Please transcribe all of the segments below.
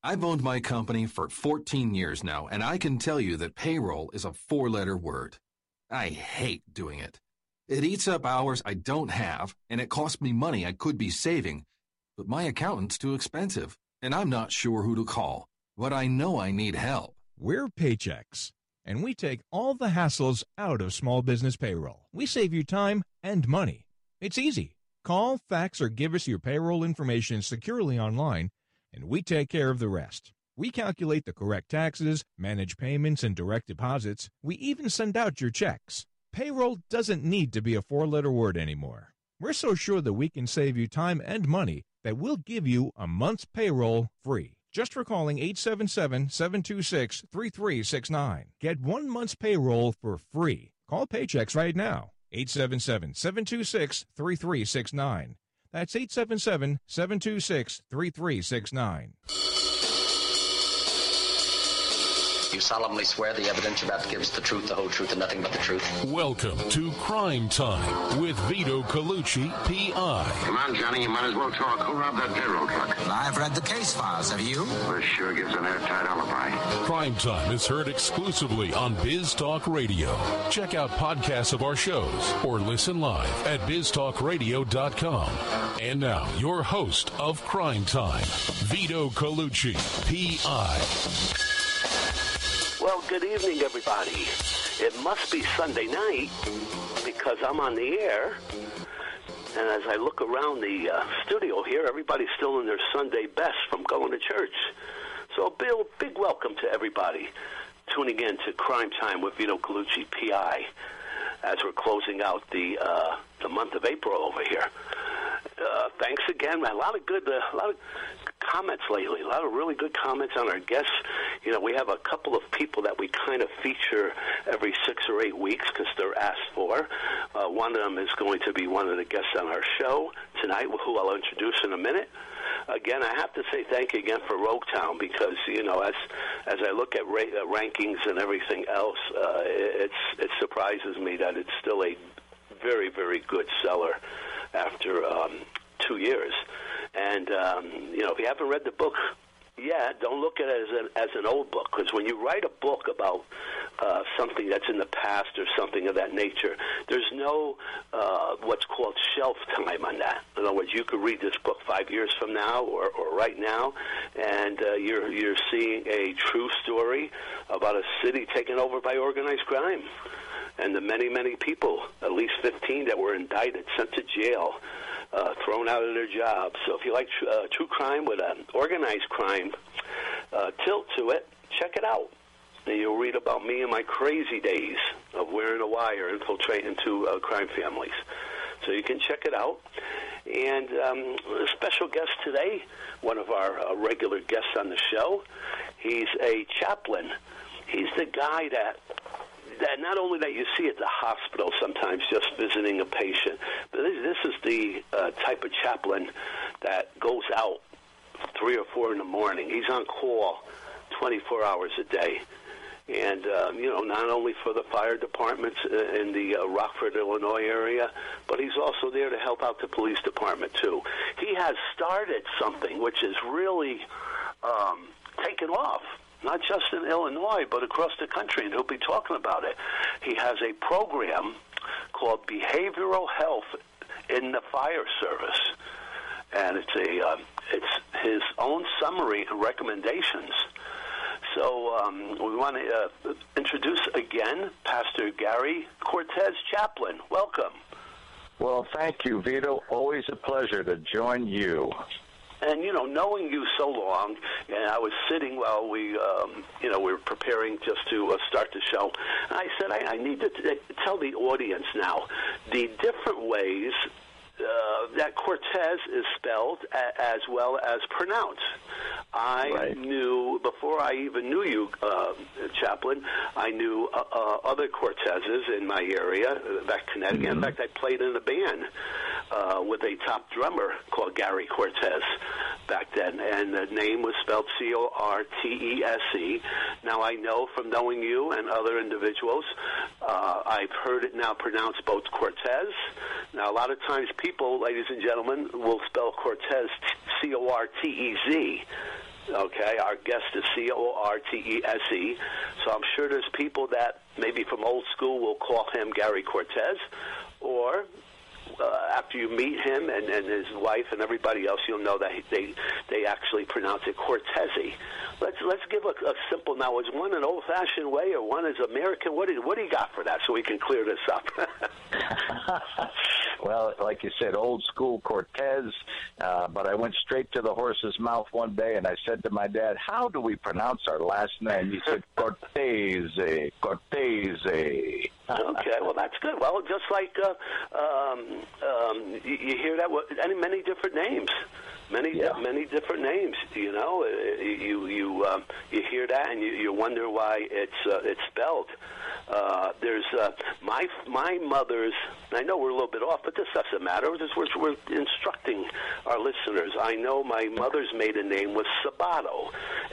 I've owned my company for 14 years now, and I can tell you that payroll is a four-letter word. I hate doing it. It eats up hours I don't have, and it costs me money I could be saving. But my accountant's too expensive, and I'm not sure who to call. But I know I need help. We're Paychex, and we take all the hassles out of small business payroll. We save you time and money. It's easy. Call, fax, or give us your payroll information securely online, and we take care of the rest. We calculate the correct taxes, manage payments and direct deposits. We even send out your checks. Payroll doesn't need to be a four-letter word anymore. We're so sure that we can save you time and money that we'll give you a month's payroll free. Just for calling 877-726-3369. Get 1 month's payroll for free. Call Paychex right now. 877-726-3369. That's 877-726-3369. You solemnly swear the evidence you're about to give is the truth, the whole truth, and nothing but the truth? Welcome to Crime Time with Vito Colucci, P.I. Come on, Johnny, you might as well talk. Who robbed that payroll truck? I've read the case files. Have you? This sure gives an airtight alibi. Crime Time is heard exclusively on Biz Talk Radio. Check out podcasts of our shows or listen live at biztalkradio.com. And now, your host of Crime Time, Vito Colucci, P.I. Well, good evening, everybody. It must be Sunday night because I'm on the air. And as I look around the studio here, everybody's still in their Sunday best from going to church. So a big welcome to everybody tuning in to Crime Time with Vito Colucci, P.I., as we're closing out the month of April over here. Thanks again. A lot of comments lately. A lot of really good comments on our guests. You know, we have a couple of people that we kind of feature every 6 or 8 weeks because they're asked for. One of them is going to be one of the guests on our show tonight, who I'll introduce in a minute. Again, I have to say thank you again for Rogue Town because, you know, as I look at rankings and everything else, it surprises me that it's still a very, very good seller after 2 years. And, you know, if you haven't read the book yet, don't look at it as an old book, because when you write a book about something that's in the past or something of that nature, there's no what's called shelf time on that. In other words, you could read this book 5 years from now or right now, and you're seeing a true story about a city taken over by organized crime. And the many, many people, at least 15 that were indicted, sent to jail, thrown out of their jobs. So if you like true crime with an organized crime tilt to it, check it out. And you'll read about me and my crazy days of wearing a wire, infiltrating into crime families. So you can check it out. And a special guest today, one of our regular guests on the show, he's a chaplain. He's the guy that not only that you see at the hospital sometimes just visiting a patient, but this is the type of chaplain that goes out 3 or 4 in the morning. He's on call 24 hours a day. And, you know, not only for the fire departments in the Rockford, Illinois area, but he's also there to help out the police department, too. He has started something which is really taken off. Not just in Illinois, but across the country, and he'll be talking about it. He has a program called Behavioral Health in the Fire Service, and it's his own summary and recommendations. So we want to introduce again Pastor Gary Cortez, chaplain. Welcome. Well, thank you, Vito. Always a pleasure to join you. And, you know, knowing you so long, and I was sitting while we were preparing just to start the show, and I said, I need to tell the audience now the different ways that Cortez is spelled as well as pronounced. I knew, before I even knew you, Chaplain, I knew other Cortezes in my area, back in Connecticut. In fact, I played in a band with a top drummer called Gary Cortez back then, and the name was spelled Cortese. Now, I know from knowing you and other individuals, I've heard it now pronounced both Cortez. Now, a lot of times people, ladies and gentlemen, will spell Cortez Cortez. Okay, our guest is Cortese. So I'm sure there's people that maybe from old school will call him Gary Cortez, or after you meet him and his wife and everybody else, you'll know that they actually pronounce it Cortese. Let's give a simple. Now, is one an old-fashioned way or one is American? What do you got for that so we can clear this up? Well, like you said, old school Cortez, but I went straight to the horse's mouth one day and I said to my dad, how do we pronounce our last name? He said, Cortese. Okay, well, that's good. Well, just like you hear that many different names. Many different names. You know, you hear that and you wonder why it's spelled. There's my mother's. I know we're a little bit off, but this doesn't matter. We're instructing our listeners. I know my mother's maiden name was Sabato,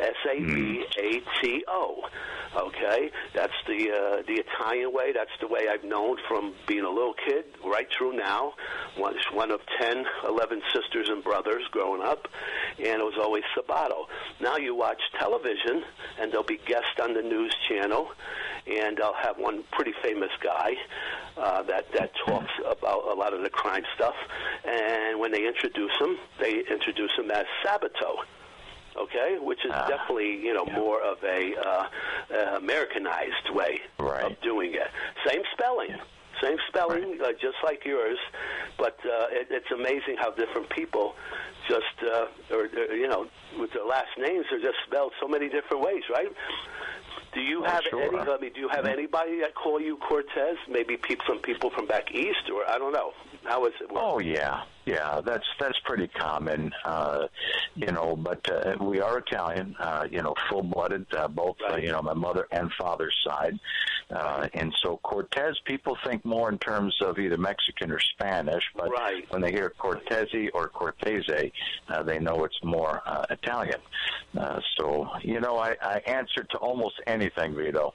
Sabato. Okay, that's the Italian way. That's the way I've known from being a little kid right through now. One of 10, 11 sisters and brothers growing up, and it was always Sabato. Now you watch television, and there'll be guests on the news channel, and I'll have one pretty famous guy that talks about a lot of the crime stuff, and when they introduce him as Sabato. Okay, which is definitely, more of a Americanized way of doing it. Same spelling, just like yours, but it's amazing how different people just, with their last names are just spelled so many different ways, right? Do you have anybody that call you Cortez? Maybe some people from back east, or I don't know. How is it work? Oh yeah, that's pretty common, But we are Italian, full-blooded, both my mother and father's side, and so Cortez, people think more in terms of either Mexican or Spanish, but when they hear Cortese or Cortese, they know it's more Italian. So I answer to almost anything, Vito.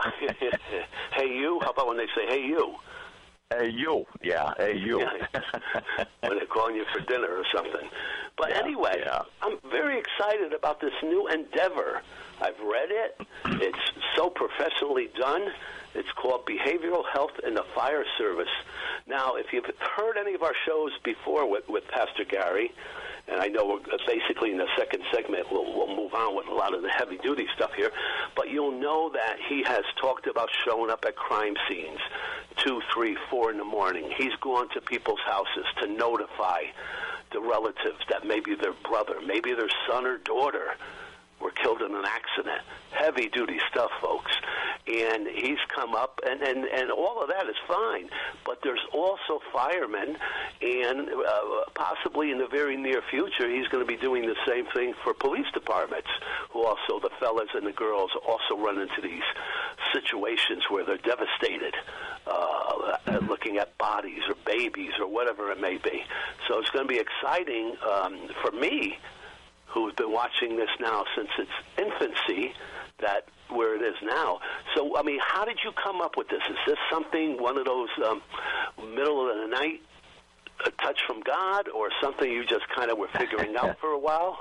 Hey you? How about when they say hey you? Hey, you. Yeah, hey, you. When they're calling you for dinner or something. But anyway, I'm very excited about this new endeavor. I've read it. It's so professionally done. It's called Behavioral Health in the Fire Service. Now, if you've heard any of our shows before with Pastor Gary, and I know we're basically in the second segment, we'll move on with a lot of the heavy-duty stuff here, but you'll know that he has talked about showing up at crime scenes 2, 3, 4 in the morning. He's gone to people's houses to notify the relatives that maybe their brother, maybe their son or daughter were killed in an accident. Heavy-duty stuff, folks. And he's come up, and all of that is fine. But there's also firemen, and possibly in the very near future, he's going to be doing the same thing for police departments, who also, the fellas and the girls, also run into these situations where they're devastated, looking at bodies or babies or whatever it may be. So it's going to be exciting for me, who's been watching this now since its infancy, that where it is now. So, I mean, how did you come up with this? Is this something, one of those middle of the night, a touch from God, or something you just kind of were figuring out for a while?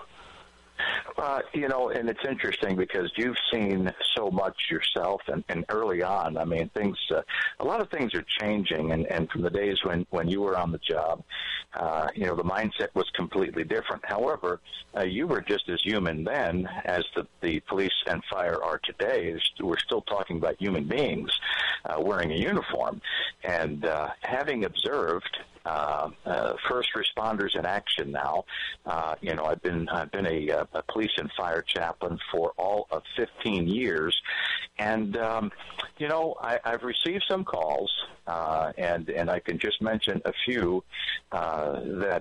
And it's interesting because you've seen so much yourself, and early on, I mean, a lot of things are changing, and from the days when you were on the job, the mindset was completely different. However, you were just as human then as the police and fire are today. We're still talking about human beings wearing a uniform, and having observed first responders in action now. I've been a police and fire chaplain for all of 15 years, and I've received some calls, and I can just mention a few that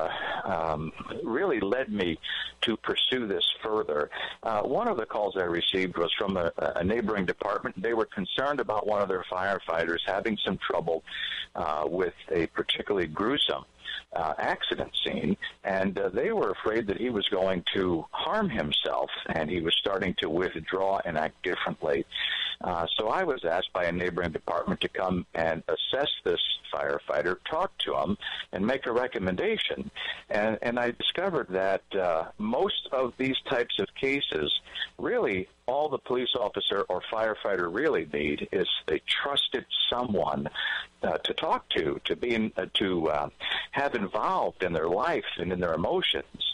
really led me to pursue this further. One of the calls I received was from a neighboring department. They were concerned about one of their firefighters having some trouble with a particularly gruesome accident scene, and they were afraid that he was going to harm himself, and he was starting to withdraw and act differently. So I was asked by a neighboring department to come and assess this firefighter, talk to him, and make a recommendation. And I discovered that most of these types of cases, really, all the police officer or firefighter really need is a trusted someone to talk to have involved in their life and in their emotions.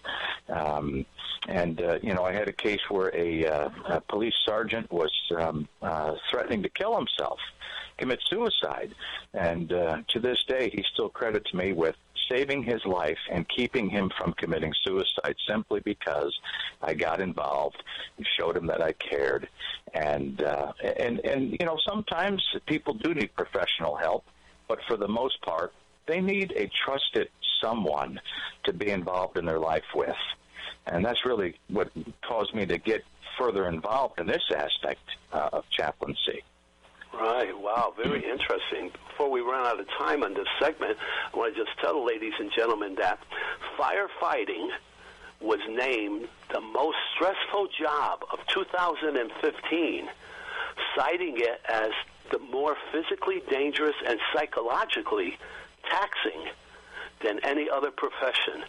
I had a case where a police sergeant was threatening to kill himself, commit suicide, and to this day he still credits me with saving his life and keeping him from committing suicide simply because I got involved and showed him that I cared. And sometimes people do need professional help, but for the most part, they need a trusted someone to be involved in their life with. And that's really what caused me to get further involved in this aspect of chaplaincy. Right. Wow. Very interesting. Before we run out of time on this segment, I want to just tell the ladies and gentlemen that firefighting was named the most stressful job of 2015, citing it as the more physically dangerous and psychologically taxing than any other profession.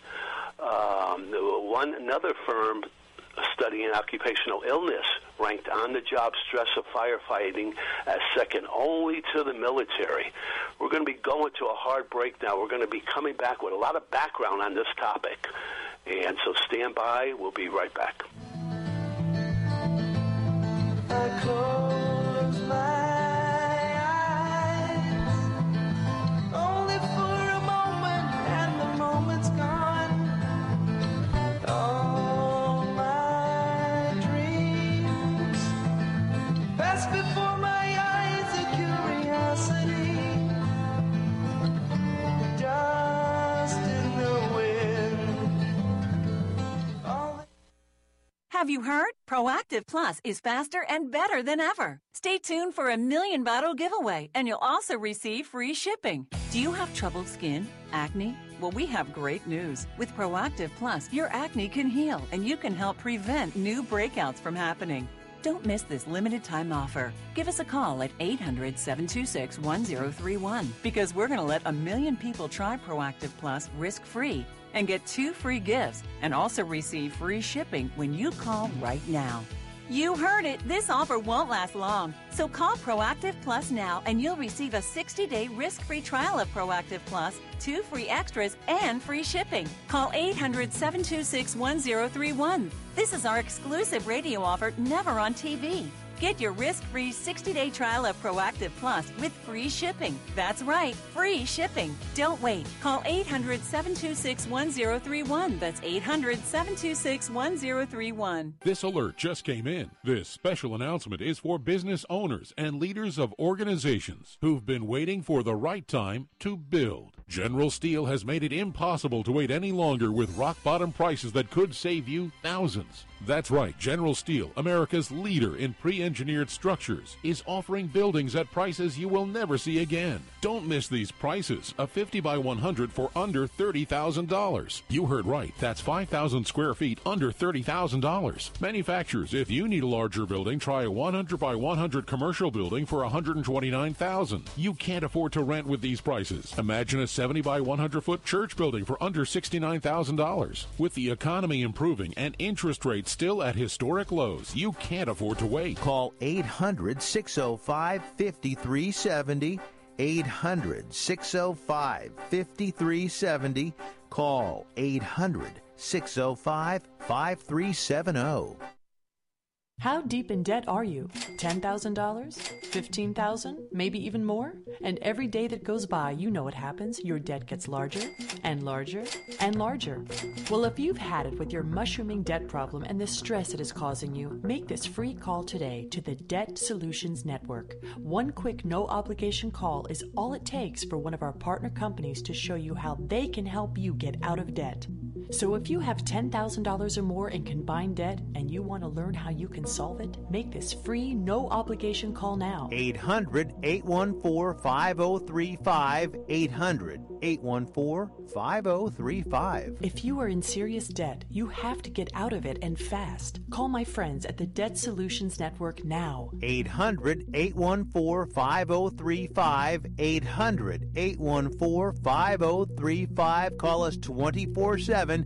Another firm studying occupational illness ranked on-the-job stress of firefighting as second only to the military. We're going to be going to a hard break now. We're going to be coming back with a lot of background on this topic. And so stand by. We'll be right back. I close my eyes, only for a moment, and the moment's gone. All my dreams pass before my eyes, a curiosity, dust in the wind. Have you heard? Proactive Plus is faster and better than ever. Stay tuned for a 1,000,000 bottle giveaway, and you'll also receive free shipping. Do you have troubled skin? Acne? Well, we have great news. With Proactive Plus, your acne can heal, and you can help prevent new breakouts from happening. Don't miss this limited time offer. Give us a call at 800-726-1031 because we're going to let 1,000,000 people try Proactive Plus risk-free and get 2 free gifts and also receive free shipping when you call right now. You heard it. This offer won't last long. So call Proactive Plus now and you'll receive a 60-day risk-free trial of Proactive Plus, 2 free extras, and free shipping. Call 800-726-1031. This is our exclusive radio offer, never on TV. Get your risk-free 60-day trial of Proactive Plus with free shipping. That's right, free shipping. Don't wait. Call 800-726-1031. That's 800-726-1031. This alert just came in. This special announcement is for business owners and leaders of organizations who've been waiting for the right time to build. General Steel has made it impossible to wait any longer with rock-bottom prices that could save you thousands. That's right, General Steel, America's leader in pre-engineered structures, is offering buildings at prices you will never see again. Don't miss these prices. A 50 by 100 for under $30,000. You heard right. That's 5,000 square feet under $30,000. Manufacturers, if you need a larger building, try a 100 by 100 commercial building for $129,000. You can't afford to rent with these prices. Imagine a 70 by 100 foot church building for under $69,000. With the economy improving and interest rates still at historic lows, you can't afford to wait. Call 800-605-5370. 800-605-5370. Call 800-605-5370. How deep in debt are you? $10,000? $15,000? Maybe even more? And every day that goes by, you know what happens. Your debt gets larger and larger and larger. Well, if you've had it with your mushrooming debt problem and the stress it is causing you, make this free call today to the Debt Solutions Network. One quick, no-obligation call is all it takes for one of our partner companies to show you how they can help you get out of debt. So if you have $10,000 or more in combined debt and you want to learn how you can solve it, make this free, no-obligation call now. 800-814-5035. 800-814-5035. If you are in serious debt, you have to get out of it and fast. Call my friends at the Debt Solutions Network now. 800-814-5035. 800-814-5035. Call us 24/7.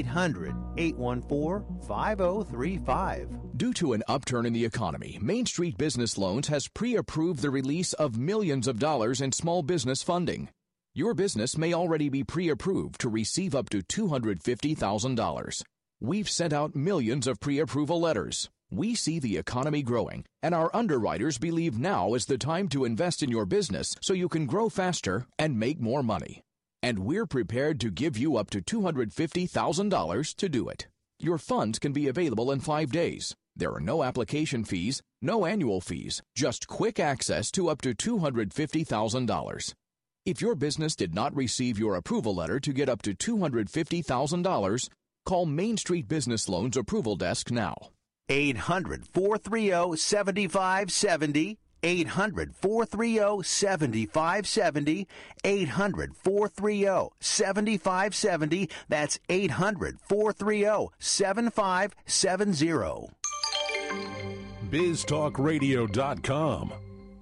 800-814-5035. Due to an upturn in the economy, Main Street Business Loans has pre-approved the release of millions of dollars in small business funding. Your business may already be pre-approved to receive up to $250,000. We've sent out millions of pre-approval letters. We see the economy growing, and our underwriters believe now is the time to invest in your business so you can grow faster and make more money. And we're prepared to give you up to $250,000 to do it. Your funds can be available in 5 days. There are no application fees, no annual fees, just quick access to up to $250,000. If your business did not receive your approval letter to get up to $250,000, call Main Street Business Loans Approval Desk now. 800-430-7570. 800-430-7570. 800-430-7570. That's 800-430-7570. BizTalkRadio.com.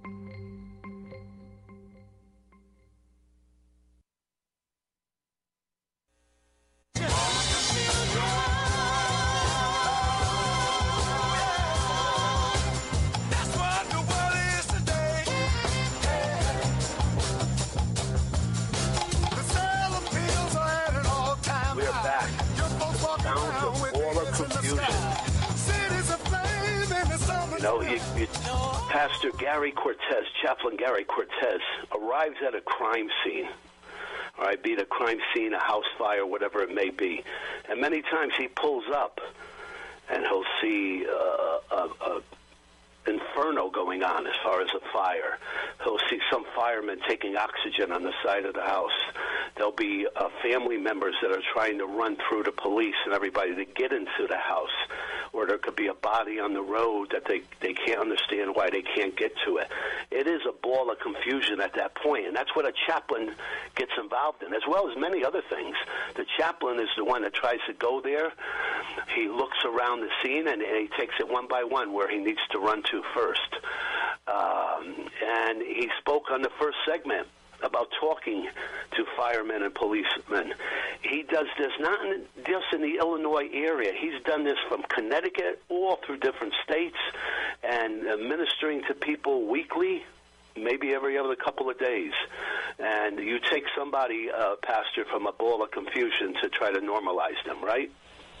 You know, Pastor Gary Cortez, Chaplain Gary Cortez, arrives at a crime scene. All right, be it a crime scene, a house fire, whatever it may be. And many times he pulls up and he'll see a inferno going on as far as a fire. He'll see some firemen taking oxygen on the side of the house. There'll be family members that are trying to run through the police and everybody to get into the house. Or there could be a body on the road that they can't understand why they can't get to it. It is a ball of confusion at that point, and that's what a chaplain gets involved in, as well as many other things. The chaplain is the one that tries to go there. He looks around the scene, and he takes it one by one where he needs to run to first. And he spoke on the first segment about talking to firemen and policemen. He does this not just in the Illinois area. He's done this from Connecticut all through different states and ministering to people weekly, maybe every other couple of days. And you take somebody, Pastor, from a ball of confusion to try to normalize them, right?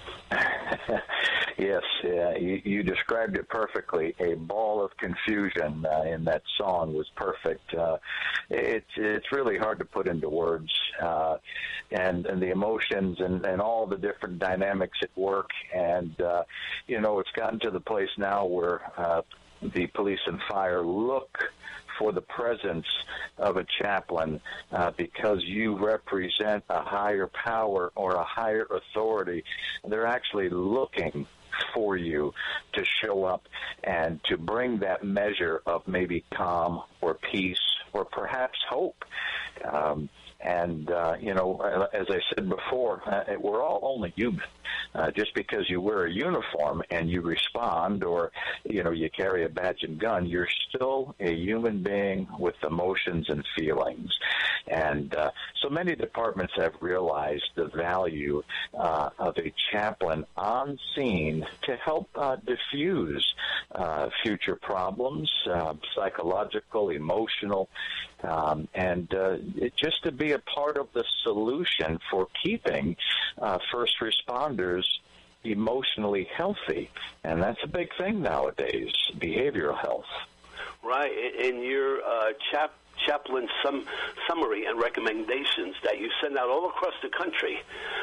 Yes, you described it perfectly. A ball of confusion in that song was perfect. It's really hard to put into words, and the emotions and all the different dynamics at work. And it's gotten to the place now where the police and fire look for the presence of a chaplain because you represent a higher power or a higher authority. They're actually looking for you to show up and to bring that measure of maybe calm or peace or perhaps hope. And as I said before, we're all only human. Just because you wear a uniform and you respond or, you carry a badge and gun, you're still a human being with emotions and feelings. And so many departments have realized the value of a chaplain on scene to help diffuse future problems, psychological, emotional, and just to be a part of the solution for keeping first responders emotionally healthy. And that's a big thing nowadays, behavioral health. Right. In your chaplain summary and recommendations that you send out all across the country,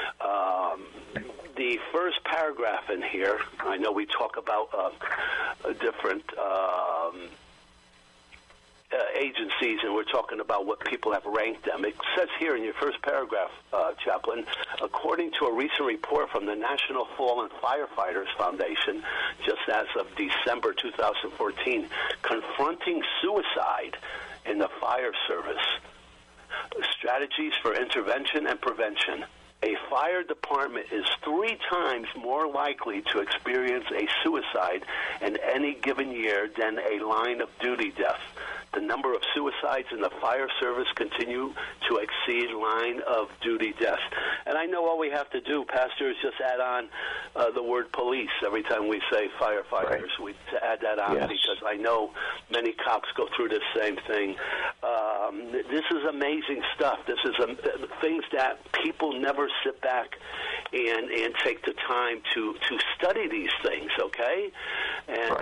the first paragraph in here, I know we talk about different agencies, and we're talking about what people have ranked them. It says here in your first paragraph, Chaplain, according to a recent report from the National Fallen Firefighters Foundation, just as of December 2014, confronting suicide in the fire service, strategies for intervention and prevention. A fire department is 3 times more likely to experience a suicide in any given year than a line of duty death. The number of suicides in the fire service continue to exceed line of duty deaths. And I know all we have to do, Pastor, is just add on the word police every time we say firefighters. Right. We add that on because I know many cops go through the same thing. This is amazing stuff. This is things that people never sit back and take the time to study these things, okay? And,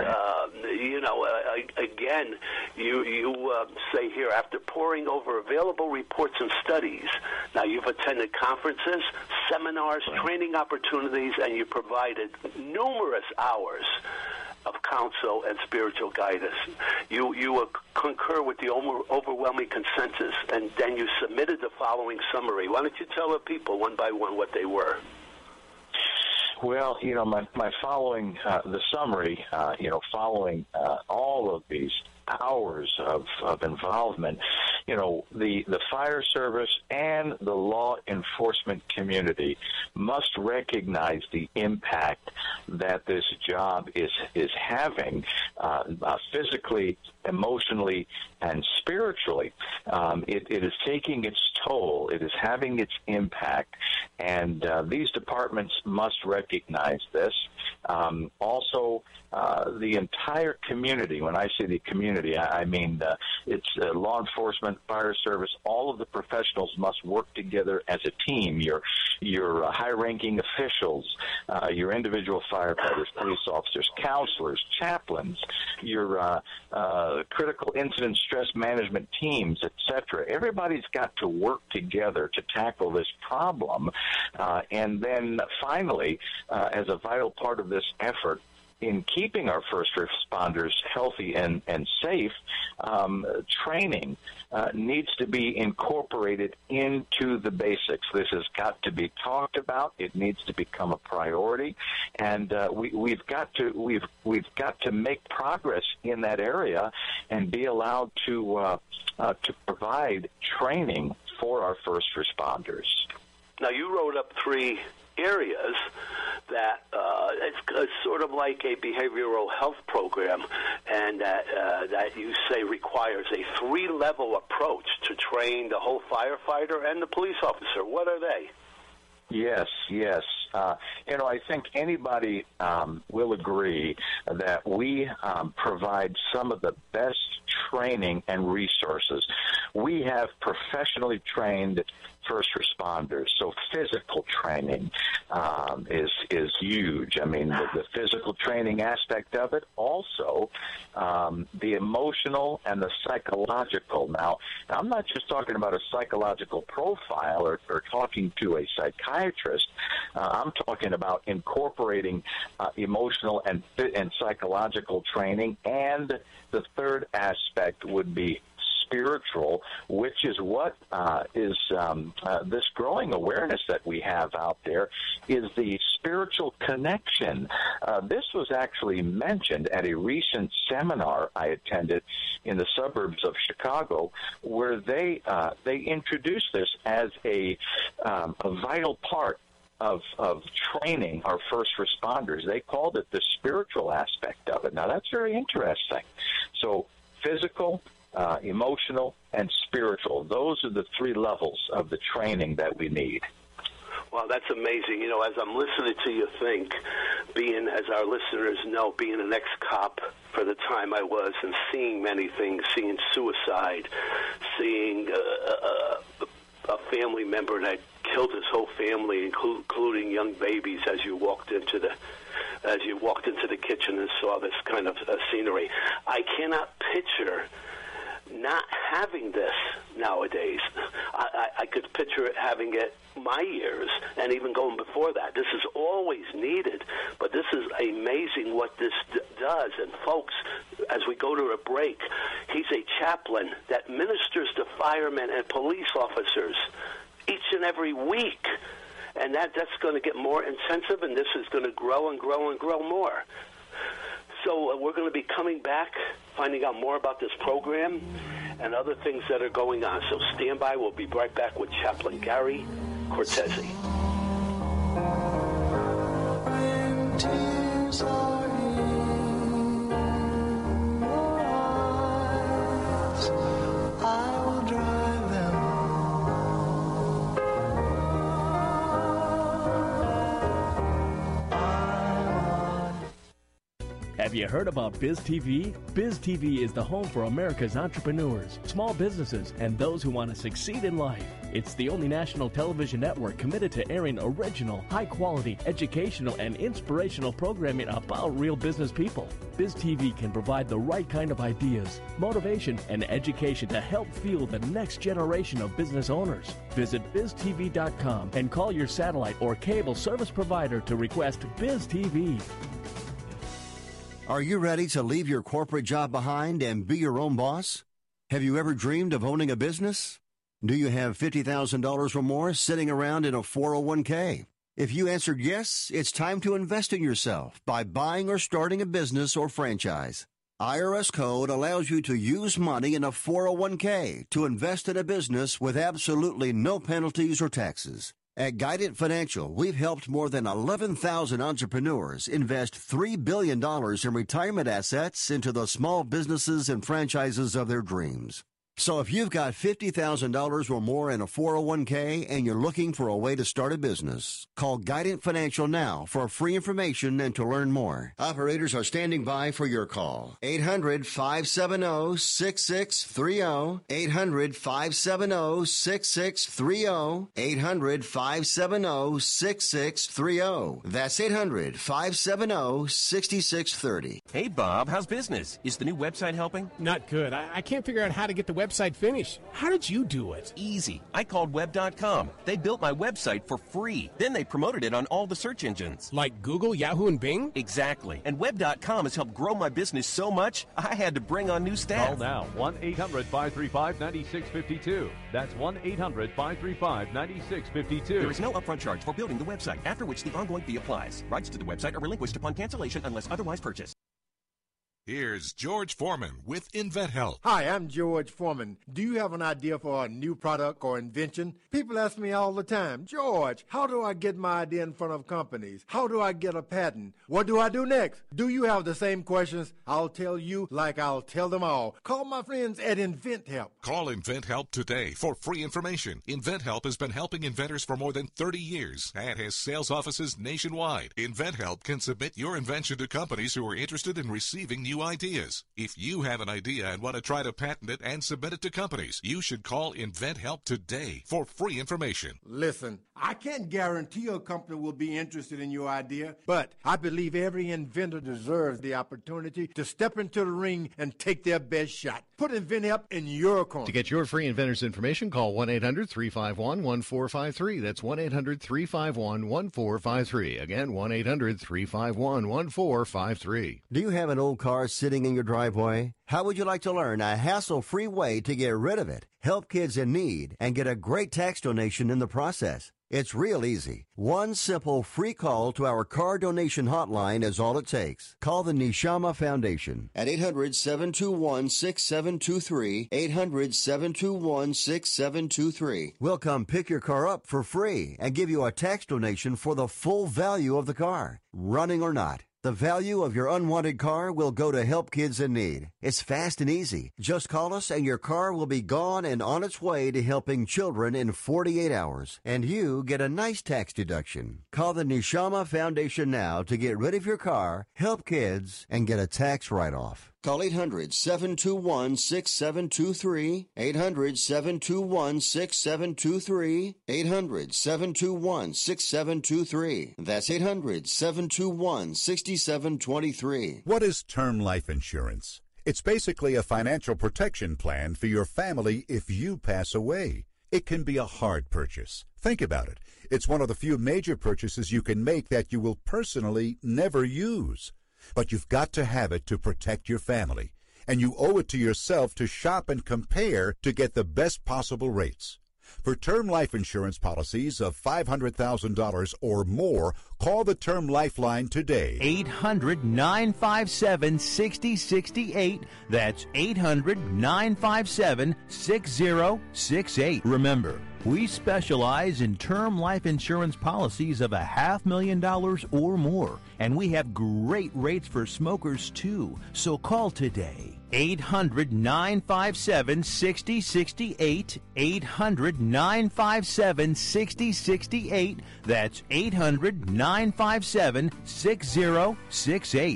again, you say here, after poring over available reports and studies, now you've attended conferences, seminars, training opportunities, and you provided numerous hours of counsel and spiritual guidance. You concur with the overwhelming consensus, and then you submitted the following summary. Why don't you tell the people one by one what they were? Well, my following the summary, following all of these hours of involvement, the fire service and the law enforcement community must recognize the impact that this job is having physically, emotionally, and spiritually. It is taking its toll. It is having its impact, and these departments must recognize this. Also, the entire community, when I say the community, I mean it's law enforcement, fire service, all of the professionals must work together as a team. Your high-ranking officials, your individual firefighters, police officers, counselors, chaplains, your critical incident stress management teams, etc. Everybody's got to work together to tackle this problem. And then finally, as a vital part of this effort, in keeping our first responders healthy and safe, training needs to be incorporated into the basics. This has got to be talked about. It needs to become a priority, and we've got to make progress in that area and be allowed to provide training for our first responders. Now, you wrote up 3 areas that it's sort of like a behavioral health program, and that you say requires a 3-level approach to train the whole firefighter and the police officer. What are they? Yes. I think anybody will agree that we provide some of the best training and resources. We have professionally trained first responders, so physical training is huge. I mean, the physical training aspect of it, also the emotional and the psychological. Now, I'm not just talking about a psychological profile or talking to a psychiatrist. I'm talking about incorporating emotional and psychological training, and the third aspect would be spiritual, which is what is this growing awareness that we have out there is the spiritual connection. This was actually mentioned at a recent seminar I attended in the suburbs of Chicago, where they introduced this as a vital part of training our first responders. They called it the spiritual aspect of it. Now, that's very interesting. So physical, emotional, and spiritual. Those are the 3 levels of the training that we need. Well, that's amazing. As I'm listening to you think, being, as our listeners know, being an ex-cop for the time I was and seeing many things, seeing suicide, seeing a family member that killed his whole family, including young babies, as you walked into the kitchen and saw this kind of scenery. I cannot picture not having this nowadays. I could picture it having it my years and even going before that. This is always needed, but this is amazing what this does. And folks, as we go to a break, He's a chaplain that ministers to firemen and police officers each and every week. And that's going to get more intensive, and this is going to grow and grow and grow more. So we're going to be coming back, finding out more about this program and other things that are going on. So stand by. We'll be right back with Chaplain Gary Cortese. When tears are in your eyes, I will dry them. Have you heard about BizTV? BizTV is the home for America's entrepreneurs, small businesses, and those who want to succeed in life. It's the only national television network committed to airing original, high-quality, educational, and inspirational programming about real business people. BizTV can provide the right kind of ideas, motivation, and education to help fuel the next generation of business owners. Visit BizTV.com and call your satellite or cable service provider to request BizTV. Are you ready to leave your corporate job behind and be your own boss? Have you ever dreamed of owning a business? Do you have $50,000 or more sitting around in a 401k? If you answered yes, it's time to invest in yourself by buying or starting a business or franchise. IRS Code allows you to use money in a 401k to invest in a business with absolutely no penalties or taxes. At Guidant Financial, we've helped more than 11,000 entrepreneurs invest $3 billion in retirement assets into the small businesses and franchises of their dreams. So if you've got $50,000 or more in a 401k and you're looking for a way to start a business, call Guidant Financial now for free information and to learn more. Operators are standing by for your call. 800-570-6630. 800-570-6630. 800-570-6630. That's 800-570-6630. Hey, Bob, how's business? Is the new website helping? Not good. I can't figure out how to get the website finished. How did you do it? Easy. I called Web.com. They built my website for free. Then they promoted it on all the search engines. Like Google, Yahoo, and Bing? Exactly. And Web.com has helped grow my business so much, I had to bring on new staff. Call now. 1-800-535-9652. That's 1-800-535-9652. There is no upfront charge for building the website, after which the ongoing fee applies. Rights to the website are relinquished upon cancellation unless otherwise purchased. Here's George Foreman with InventHelp. Hi, I'm George Foreman. Do you have an idea for a new product or invention? People ask me all the time, George, how do I get my idea in front of companies? How do I get a patent? What do I do next? Do you have the same questions? I'll tell you like I'll tell them all. Call my friends at InventHelp. Call InventHelp today for free information. InventHelp has been helping inventors for more than 30 years and has sales offices nationwide. InventHelp can submit your invention to companies who are interested in receiving new ideas. If you have an idea and want to try to patent it and submit it to companies, you should call InventHelp today for free information. Listen, I can't guarantee a company will be interested in your idea, but I believe every inventor deserves the opportunity to step into the ring and take their best shot. Put InventHelp in your corner. To get your free inventor's information, call 1-800-351-1453. That's 1-800-351-1453. Again, 1-800-351-1453. Do you have an old car sitting in your driveway? How would you like to learn a hassle-free way to get rid of it, help kids in need, and get a great tax donation in the process? It's real easy. One simple free call to our car donation hotline is all it takes. Call the Neshama Foundation at 800-721-6723, 800-721-6723. We'll come pick your car up for free and give you a tax donation for the full value of the car, running or not. The value of your unwanted car will go to help kids in need. It's fast and easy. Just call us and your car will be gone and on its way to helping children in 48 hours. And you get a nice tax deduction. Call the Neshama Foundation now to get rid of your car, help kids, and get a tax write-off. Call 800-721-6723, 800-721-6723, 800-721-6723. That's 800-721-6723. What is term life insurance? It's basically a financial protection plan for your family if you pass away. It can be a hard purchase. Think about it. It's one of the few major purchases you can make that you will personally never use. But you've got to have it to protect your family. and you owe it to yourself to shop and compare to get the best possible rates. For term life insurance policies of $500,000 or more, call the Term Lifeline today. 800-957-6068. That's 800-957-6068. Remember, we specialize in term life insurance policies of $500,000 or more, and we have great rates for smokers too. So call today. 800-957-6068. 800-957-6068. That's 800-957-6068.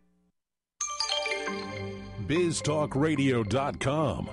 BizTalkRadio.com.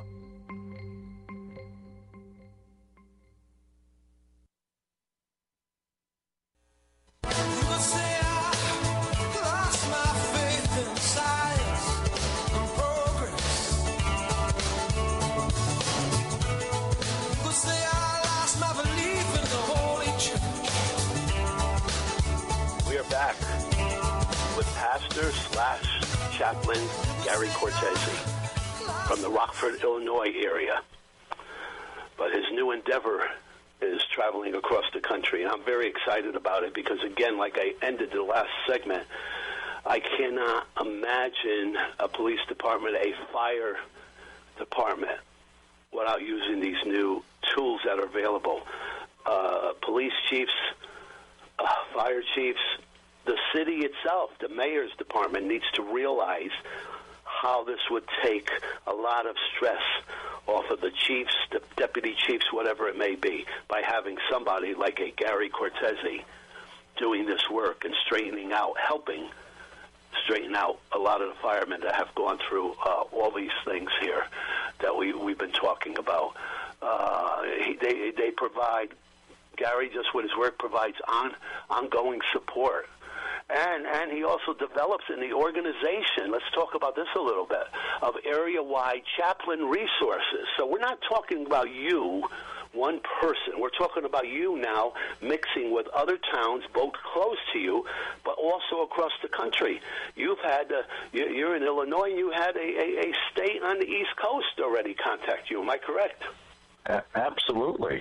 Back with Pastor/Chaplain Gary Cortese from the Rockford, Illinois area. But his new endeavor is traveling across the country, and I'm very excited about it because, again, like I ended the last segment, I cannot imagine a police department, a fire department, without using these new tools that are available. Police chiefs, fire chiefs, the city itself, the mayor's department needs to realize how this would take a lot of stress off of the chiefs, the deputy chiefs, whatever it may be, by having somebody like a Gary Cortese doing this work and helping straighten out a lot of the firemen that have gone through all these things here that we've been talking about. They provide, Gary, just with his work, provides ongoing support. And he also develops in the organization, let's talk about this a little bit, of area-wide chaplain resources. So we're not talking about you, one person. We're talking about you now mixing with other towns, both close to you, but also across the country. You've had, you're in Illinois, and you had a state on the East Coast already contact you. Am I correct? Absolutely.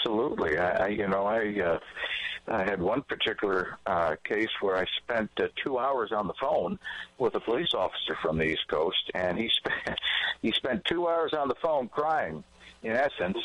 I had one particular case where I spent 2 hours on the phone with a police officer from the East Coast, and he spent 2 hours on the phone crying, in essence,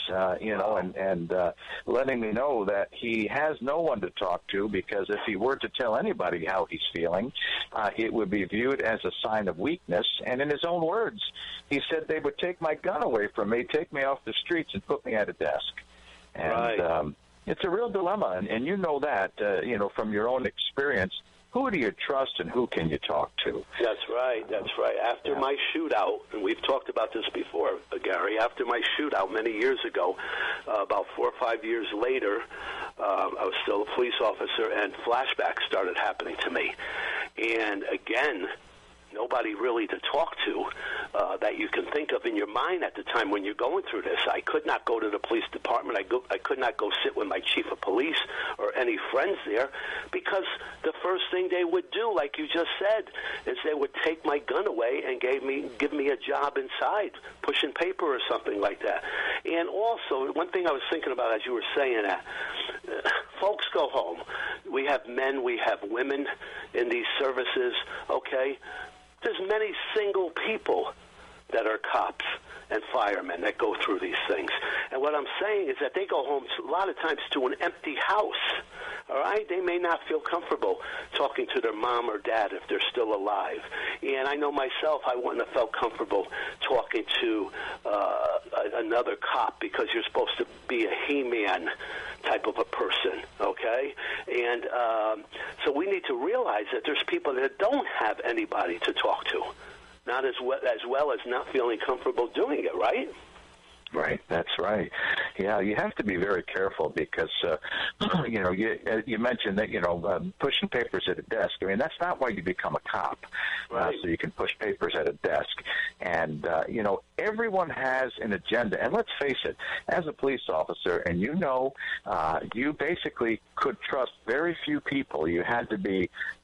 and letting me know that he has no one to talk to, because if he were to tell anybody how he's feeling, it would be viewed as a sign of weakness. And in his own words, he said they would take my gun away from me, take me off the streets, and put me at a desk. And right. It's a real dilemma, and you know that, from your own experience. Who do you trust and who can you talk to? That's right. After my shootout, and we've talked about this before, Gary, after my shootout many years ago, about 4 or 5 years later, I was still a police officer, and flashbacks started happening to me. And again, nobody really to talk to that you can think of in your mind at the time when you're going through this. I could not go to the police department. I could not go sit with my chief of police or any friends there, because the first thing they would do, like you just said, is they would take my gun away and give me a job inside, pushing paper or something like that. And also, one thing I was thinking about as you were saying that, folks go home. We have men, we have women in these services, okay? There's many single people that are cops and firemen that go through these things. And what I'm saying is that they go home a lot of times to an empty house, all right? They may not feel comfortable talking to their mom or dad if they're still alive. And I know myself, I wouldn't have felt comfortable talking to another cop, because you're supposed to be a he-man type of a person, okay? And so we need to realize that there's people that don't have anybody to talk to, not as well as not feeling comfortable doing it, right? Right, that's right. Yeah, you have to be very careful because, you mentioned that, pushing papers at a desk. I mean, that's not why you become a cop, right. So you can push papers at a desk. And, everyone has an agenda. And let's face it, as a police officer, and you basically could trust very few people. You had to be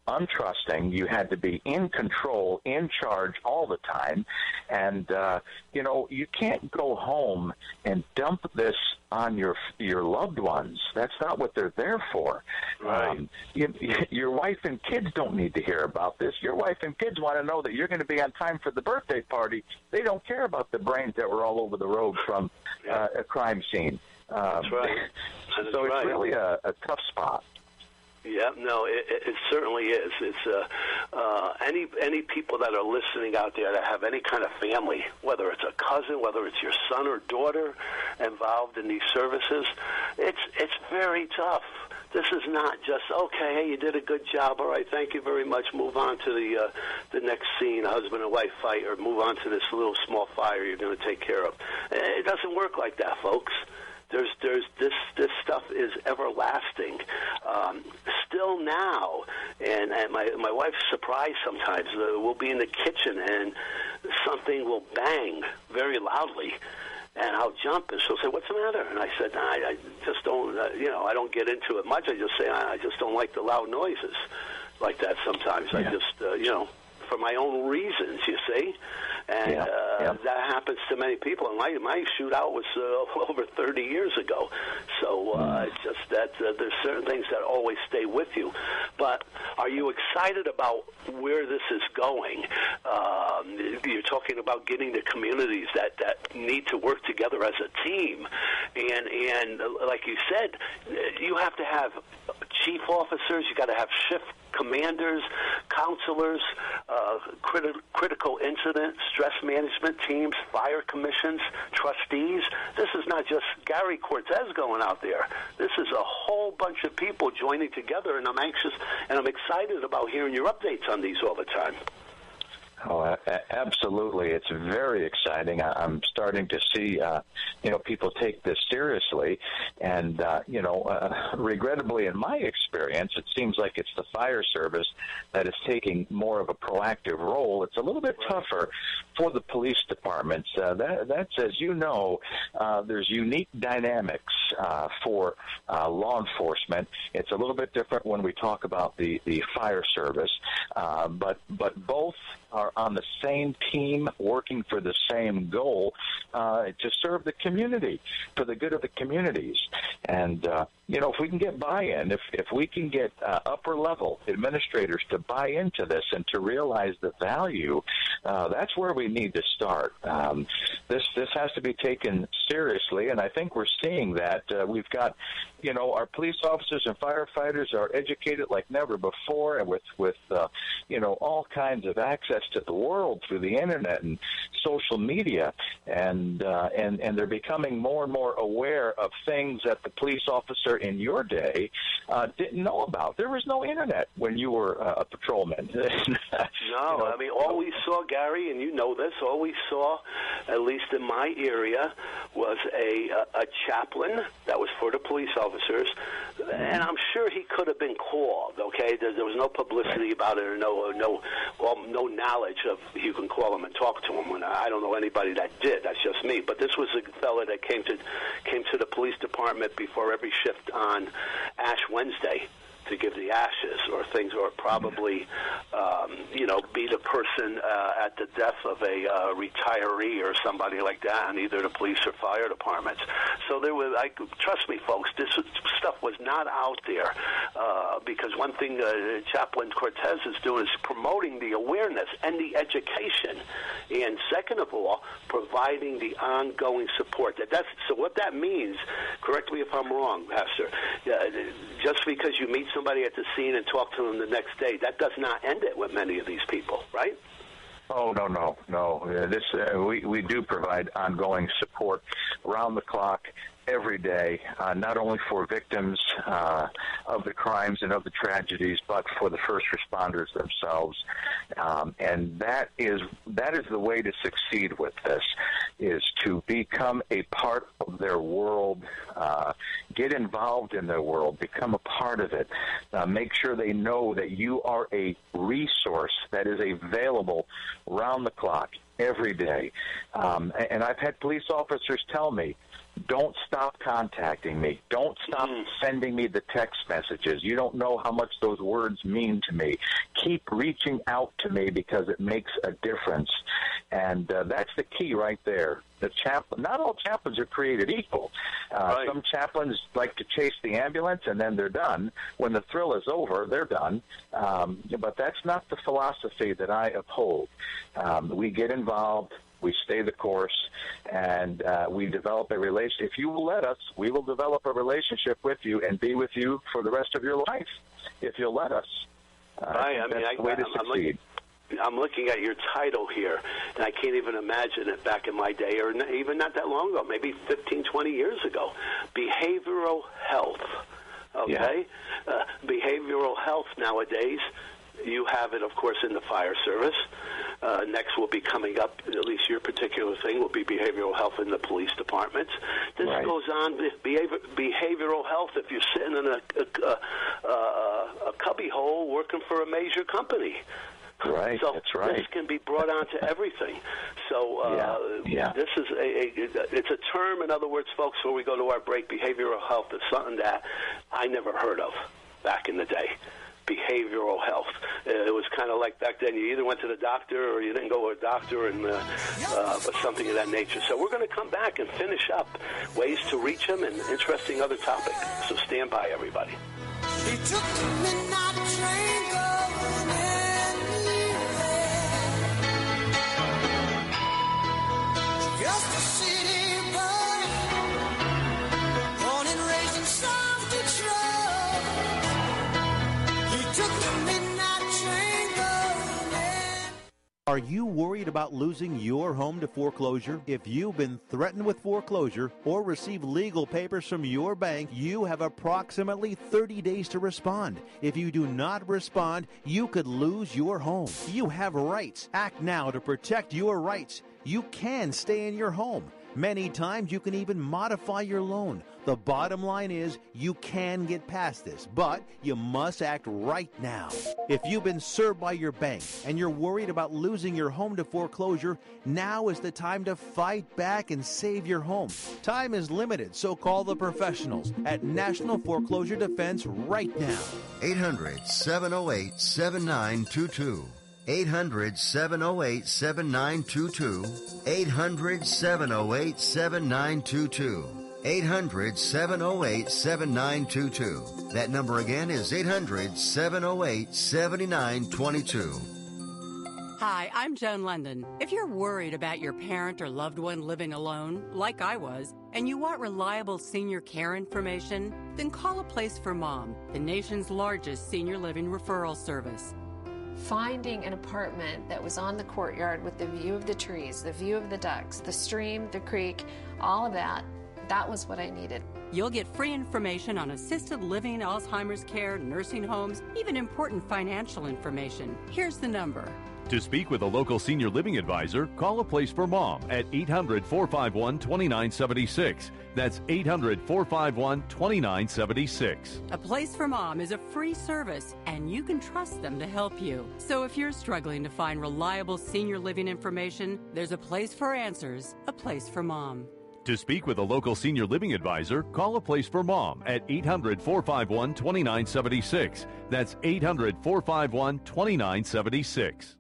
untrusting. You had to be in control, in charge all the time. And, you can't go home and dump this on your loved ones. That's not what they're there for. Right. Your wife and kids don't need to hear about this. Your wife and kids want to know that you're going to be on time for the birthday party. They don't care about the brains that were all over the road from a crime scene. That's right. So it's really a tough spot. Yeah, no, it certainly is. It's any people that are listening out there that have any kind of family, whether it's a cousin, whether it's your son or daughter involved in these services, it's very tough. This is not just, okay, hey, you did a good job, all right, thank you very much, move on to the next scene, husband and wife fight, or move on to this little small fire you're going to take care of. It doesn't work like that, folks. There's this stuff is everlasting. Still now, and my wife's surprised sometimes. We'll be in the kitchen and something will bang very loudly, and I'll jump and she'll say, "What's the matter?" And I said, I just don't, I don't get into it much. I just say I just don't like the loud noises like that sometimes. Yeah. I just, for my own reasons, you see. And that happens to many people. And my shootout was over 30 years ago. So it's just that there's certain things that always stay with you. But are you excited about where this is going? You're talking about getting the communities that need to work together as a team. And like you said, you have to have chief officers. You got to have shift commanders, counselors, critical incident, stress management teams, fire commissions, trustees. This is not just Gary Cortez going out there. This is a whole bunch of people joining together, and I'm anxious and I'm excited about hearing your updates on these all the time. Oh, absolutely. It's very exciting. I'm starting to see, people take this seriously. And, regrettably, in my experience, it seems like it's the fire service that is taking more of a proactive role. It's a little bit tougher for the police departments. That's, as you know, there's unique dynamics for law enforcement. It's a little bit different when we talk about the fire service. But both are on the same team, working for the same goal, to serve the community, for the good of the communities. And, if we can get buy-in, if we can get upper-level administrators to buy into this and to realize the value, that's where we need to start. This has to be taken seriously, and I think we're seeing that. We've got, our police officers and firefighters are educated like never before, and with all kinds of access to the world through the internet and social media, and they're becoming more and more aware of things that the police officer in your day didn't know about. There was no internet when you were a patrolman. No, I mean, all we saw, Gary, and you know this, all we saw, at least in my area, was a chaplain that was for the police officers, and I'm sure he could have been called, okay? There was no publicity about it or no knowledge of you can call him and talk to him. I don't know anybody that did. That's just me. But this was a fella that came to the police department before every shift on Ash Wednesday to give the ashes or things, or probably, be the person at the death of a retiree or somebody like that on either the police or fire departments. So there was, trust me, folks, this stuff was not out there because one thing Chaplain Cortez is doing is promoting the awareness and the education, and second of all, providing the ongoing support. So what that means, correct me if I'm wrong, Pastor, just because you meet somebody at the scene and talk to them the next day, that does not end it with many of these people, right? Oh, no. We do provide ongoing support around the clock, every day, not only for victims of the crimes and of the tragedies, but for the first responders themselves. And that is the way to succeed with this, is to become a part of their world, get involved in their world, become a part of it, make sure they know that you are a resource that is available round the clock, every day. And I've had police officers tell me, don't stop contacting me. Don't stop sending me the text messages. You don't know how much those words mean to me. Keep reaching out to me because it makes a difference. And that's the key right there. Not all chaplains are created equal. Right. Some chaplains like to chase the ambulance and then they're done. When the thrill is over, they're done. But that's not the philosophy that I uphold. We get involved. We stay the course, and we develop a relationship. If you will let us, we will develop a relationship with you and be with you for the rest of your life, if you'll let us. Right. That's the way to succeed. I'm looking at your title here, and I can't even imagine it back in my day, or even not that long ago, maybe 15, 20 years ago. Behavioral health, okay? Yeah. Behavioral health nowadays, you have it, of course, in the fire service. Next will be coming up, at least your particular thing, will be behavioral health in the police departments. This goes on, behavioral health, if you're sitting in a cubby hole working for a major company. Right, so that's right. This can be brought onto everything. So this is it's a term, in other words, folks, before we go to our break, behavioral health is something that I never heard of back in the day. Behavioral health. It was kind of like back then you either went to the doctor or you didn't go to a doctor, and but something of that nature. So we're going to come back and finish up ways to reach them and interesting other topics. So stand by, everybody. He took the midnight train going anywhere. Just a city boy, born and raised in South Detroit. He took the midnight train going anywhere. Are you worried about losing your home to foreclosure? If you've been threatened with foreclosure or receive legal papers from your bank, you have approximately 30 days to respond. If you do not respond, you could lose your home. You have rights. Act now to protect your rights. You can stay in your home. Many times you can even modify your loan. The bottom line is you can get past this, but you must act right now. If you've been served by your bank and you're worried about losing your home to foreclosure, now is the time to fight back and save your home. Time is limited, so call the professionals at National Foreclosure Defense right now. 800-708-7922. 800-708-7922. 800-708-7922. 800-708-7922. That number again is 800-708-7922. Hi, I'm Joan London. If you're worried about your parent or loved one living alone, like I was, and you want reliable senior care information, then call A Place for Mom, the nation's largest senior living referral service. Finding an apartment that was on the courtyard with the view of the trees, the view of the ducks, the stream, the creek, all of that, that was what I needed. You'll get free information on assisted living, Alzheimer's care, nursing homes, even important financial information. Here's the number. To speak with a local senior living advisor, call A Place for Mom at 800-451-2976. That's 800-451-2976. A Place for Mom is a free service, and you can trust them to help you. So if you're struggling to find reliable senior living information, there's a place for answers, A Place for Mom. To speak with a local senior living advisor, call A Place for Mom at 800-451-2976. That's 800-451-2976.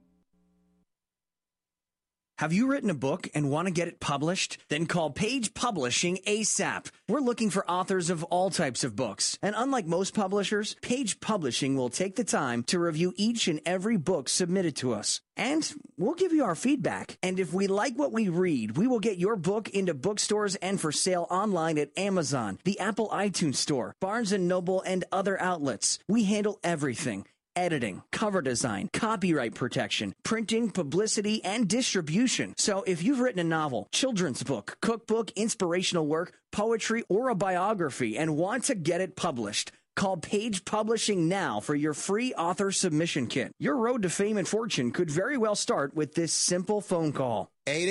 Have you written a book and want to get it published? Then call Page Publishing ASAP. We're looking for authors of all types of books. And unlike most publishers, Page Publishing will take the time to review each and every book submitted to us. And we'll give you our feedback. And if we like what we read, we will get your book into bookstores and for sale online at Amazon, the Apple iTunes Store, Barnes & Noble, and other outlets. We handle everything. Editing, cover design, copyright protection, printing, publicity, and distribution. So if you've written a novel, children's book, cookbook, inspirational work, poetry, or a biography and want to get it published, call Page Publishing now for your free author submission kit. Your road to fame and fortune could very well start with this simple phone call.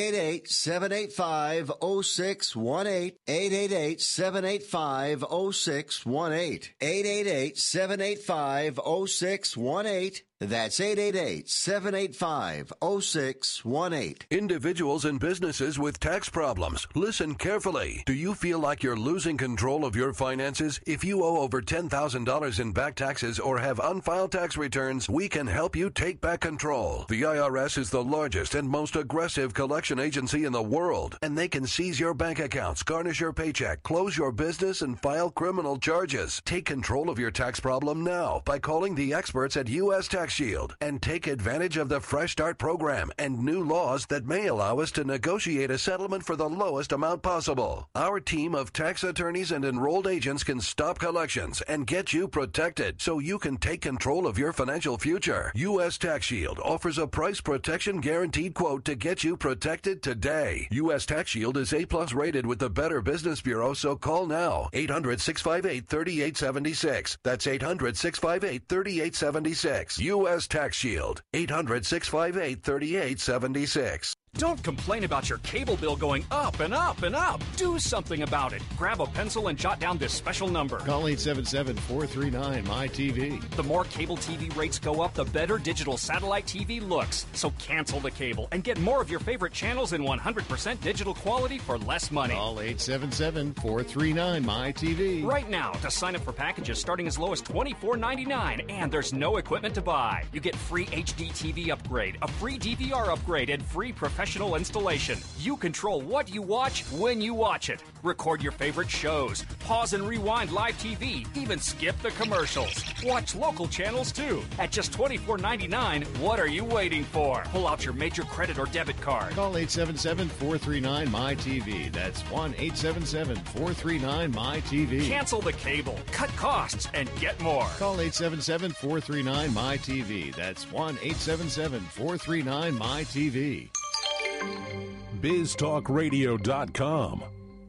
888-785-0618. 888-785-0618. 888-785-0618. That's 888-785-0618. Individuals and businesses with tax problems, listen carefully. Do you feel like you're losing control of your finances? If you owe over $10,000 in back taxes or have unfiled tax returns, we can help you take back control. The IRS is the largest and most aggressive collection agency in the world, and they can seize your bank accounts, garnish your paycheck, close your business, and file criminal charges. Take control of your tax problem now by calling the experts at U.S. Tax Shield and take advantage of the Fresh Start program and new laws that may allow us to negotiate a settlement for the lowest amount possible. Our team of tax attorneys and enrolled agents can stop collections and get you protected so you can take control of your financial future. U.S. Tax Shield offers a price protection guaranteed quote to get you protected today. U.S. Tax Shield is A+ rated with the Better Business Bureau, so call now. 800-658-3876. That's 800-658-3876. U.S. Tax Shield. 800-658-3876. Don't complain about your cable bill going up and up and up. Do something about it. Grab a pencil and jot down this special number. Call 877-439-MyTV. The more cable TV rates go up, the better digital satellite TV looks. So cancel the cable and get more of your favorite channels in 100% digital quality for less money. Call 877-439-MyTV. Right now to sign up for packages starting as low as $24.99, and there's no equipment to buy. You get free HD TV upgrade, a free DVR upgrade, and free professional installation. You control what you watch when you watch it. Record your favorite shows. Pause and rewind live TV. Even skip the commercials. Watch local channels too. At just $24.99, what are you waiting for? Pull out your major credit or debit card. Call 877-439-MyTV. That's 1-877-439-MyTV. Cancel the cable. Cut costs and get more. Call 877-439-MyTV. That's 1-877-439-MyTV. BizTalkRadio.com.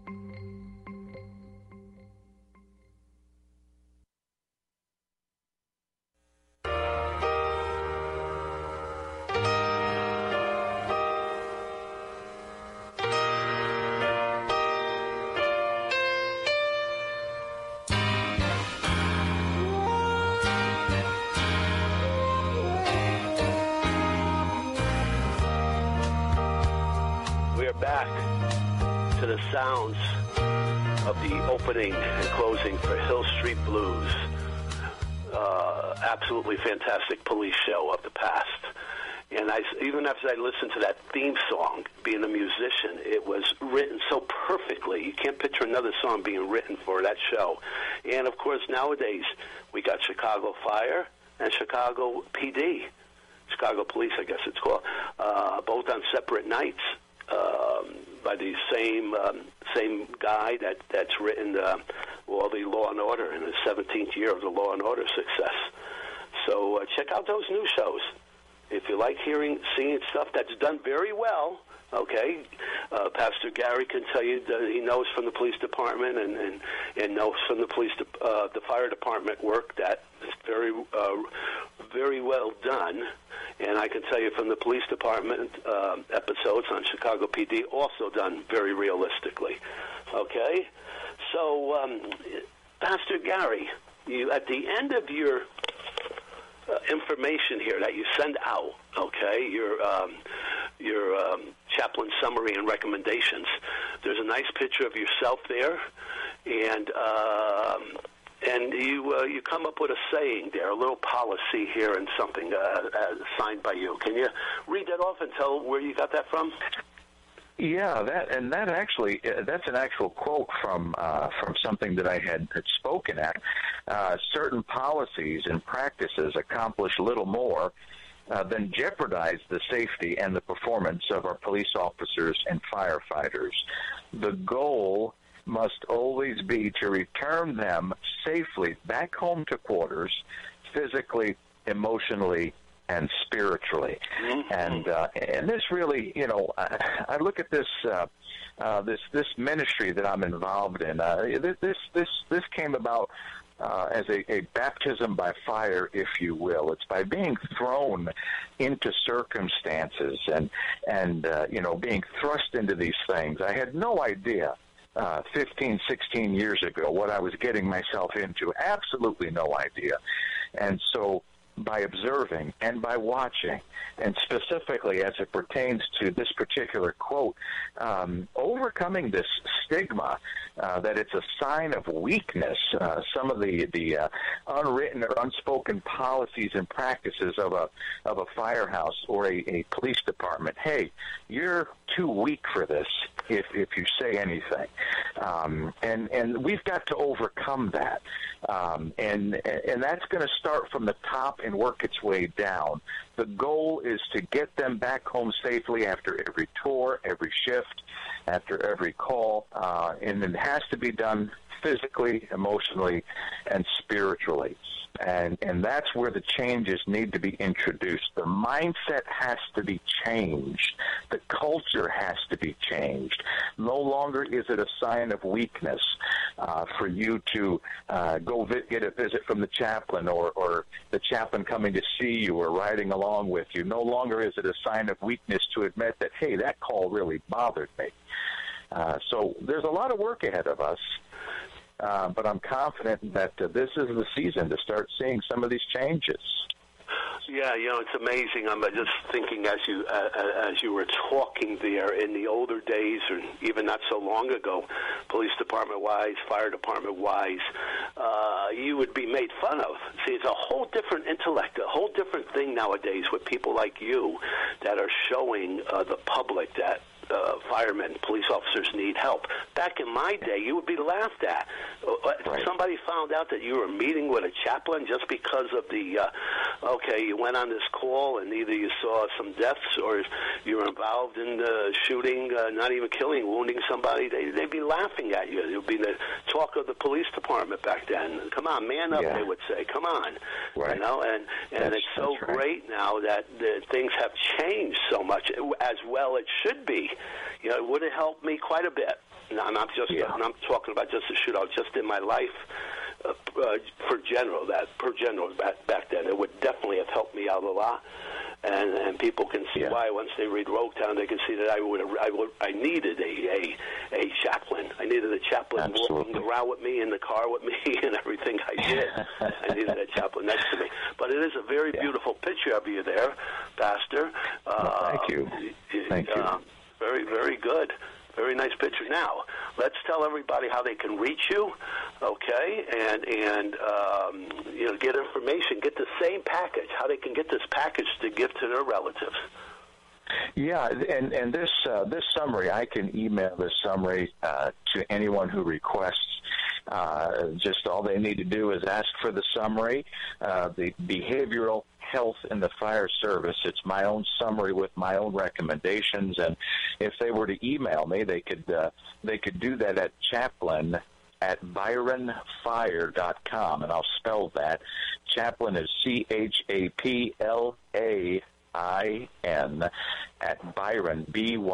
Back to the sounds of the opening and closing for Hill Street Blues. Absolutely fantastic police show of the past. And even after I listened to that theme song, being a musician, it was written so perfectly. You can't picture another song being written for that show. And, of course, nowadays we got Chicago Fire and Chicago PD, Chicago Police, I guess it's called, both on separate nights. By the same guy that's written all the Law and Order in his 17th year of the Law and Order success. So check out those new shows if you like seeing stuff that's done very well. Okay, Pastor Gary can tell you that he knows from the police department and knows from the the fire department work that is very well done. And I can tell you from the police department episodes on Chicago PD, also done very realistically. Okay? So, Pastor Gary, you at the end of your information here that you send out, okay, your chaplain summary and recommendations, there's a nice picture of yourself there, and you come up with a saying there, a little policy here and something signed by you. Can you read that off and tell where you got that from? Yeah, that's an actual quote from something that I had spoken at. Certain policies and practices accomplish little more than jeopardize the safety and the performance of our police officers and firefighters. The goal must always be to return them safely back home to quarters, physically, emotionally, and spiritually. Mm-hmm. And this really, I look at this this ministry that I'm involved in. This came about as a baptism by fire, if you will. It's by being thrown into circumstances and being thrust into these things. I had no idea 15, 16 years ago what I was getting myself into. Absolutely no idea. And so by observing and by watching, and specifically as it pertains to this particular quote, overcoming this stigma that it's a sign of weakness. Some of the unwritten or unspoken policies and practices of a firehouse or a police department. Hey, you're too weak for this if you say anything, and we've got to overcome that, and that's going to start from the top and work its way down. The goal is to get them back home safely after every tour, every shift, after every call, and it has to be done physically, emotionally, and spiritually. And that's where the changes need to be introduced. The mindset has to be changed. The culture has to be changed. No longer is it a sign of weakness for you to go get a visit from the chaplain or the chaplain coming to see you or riding along with you. No longer is it a sign of weakness to admit that, hey, that call really bothered me. So there's a lot of work ahead of us. But I'm confident that this is the season to start seeing some of these changes. Yeah, it's amazing. I'm just thinking as you were talking there, in the older days, or even not so long ago, police department-wise, fire department-wise, you would be made fun of. See, it's a whole different intellect, a whole different thing nowadays with people like you that are showing the public that firemen, police officers need help. Back in my day, you would be laughed at. Right. Somebody found out that you were meeting with a chaplain just because of the, you went on this call and either you saw some deaths or you were involved in the shooting, not even killing, wounding somebody. They'd be laughing at you. It would be the talk of the police department back then. Come on, man up, they would say. Come on. Right. And it's so great now that things have changed so much, as well it should be. It would have helped me quite a bit. I'm talking about just a shootout, just in my life per general back then. It would definitely have helped me out a lot. And people can see why once they read Rogue Town, they can see that I needed a chaplain. I needed a chaplain walking around with me in the car with me and everything I did. I needed a chaplain next to me. But it is a very beautiful picture of you there, Pastor. Thank you. Thank you. Very, very good. Very nice picture. Now, let's tell everybody how they can reach you, okay, and get information, get the same package, how they can get this package to give to their relatives. Yeah, and this summary, I can email this summary to anyone who requests. Just all they need to do is ask for the summary, the behavioral health in the fire service. It's my own summary with my own recommendations, and if they were to email me, they could do that at chaplain@byronfire.com, and I'll spell that. Chaplain is CHAPLAIN at Byron,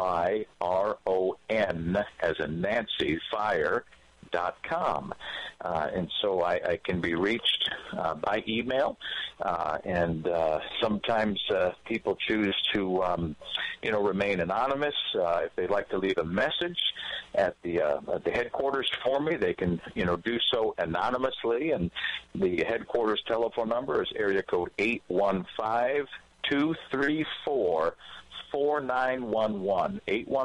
BYRON, as in Nancy, fire.com. And so I can be reached by email, and sometimes people choose to, remain anonymous. If they'd like to leave a message at the headquarters for me, they can, do so anonymously. And the headquarters telephone number is area code 815-234-4911.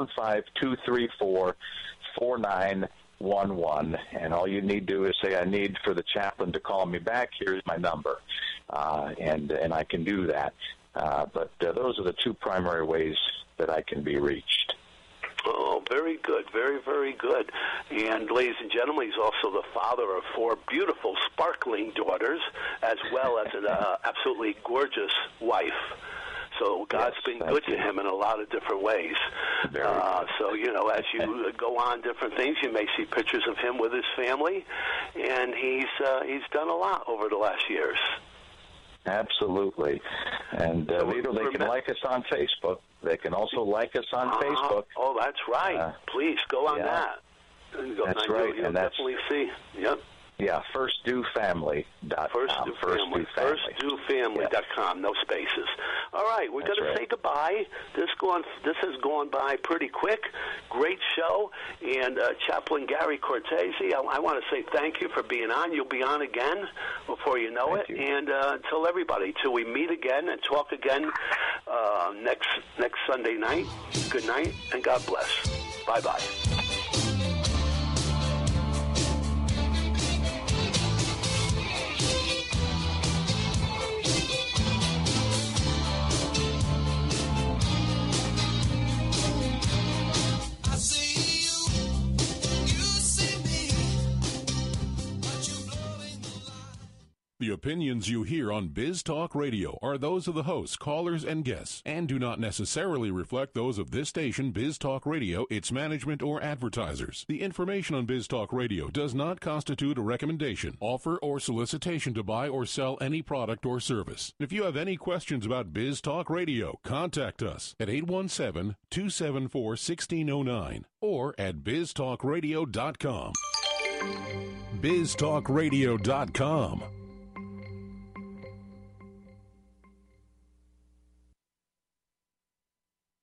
815-234-4911. And all you need to do is say, I need for the chaplain to call me back. Here's my number. And I can do that. But those are the two primary ways that I can be reached. Oh, very good. Very, very good. And ladies and gentlemen, he's also the father of 4 beautiful, sparkling daughters, as well as an absolutely gorgeous wife. So God's been good to him in a lot of different ways. So, as you go on different things, you may see pictures of him with his family, and he's done a lot over the last years. Absolutely. And Vito, they can like us on Facebook. They can also like us on Facebook. Oh, that's right. Please go on that. That's right. You'll definitely see. Yep. Yeah, firstdufamily.com. Firstdufamily.com, no spaces. All right, we're going to say goodbye. This has gone by pretty quick. Great show. And Chaplain Gary Cortese, I want to say thank you for being on. You'll be on again before you know it. And tell everybody till we meet again and talk again next Sunday night. Good night, and God bless. Bye-bye. The opinions you hear on Biz Talk Radio are those of the hosts, callers, and guests, and do not necessarily reflect those of this station, Biz Talk Radio, its management, or advertisers. The information on Biz Talk Radio does not constitute a recommendation, offer, or solicitation to buy or sell any product or service. If you have any questions about Biz Talk Radio, contact us at 817-274-1609 or at biztalkradio.com. biztalkradio.com.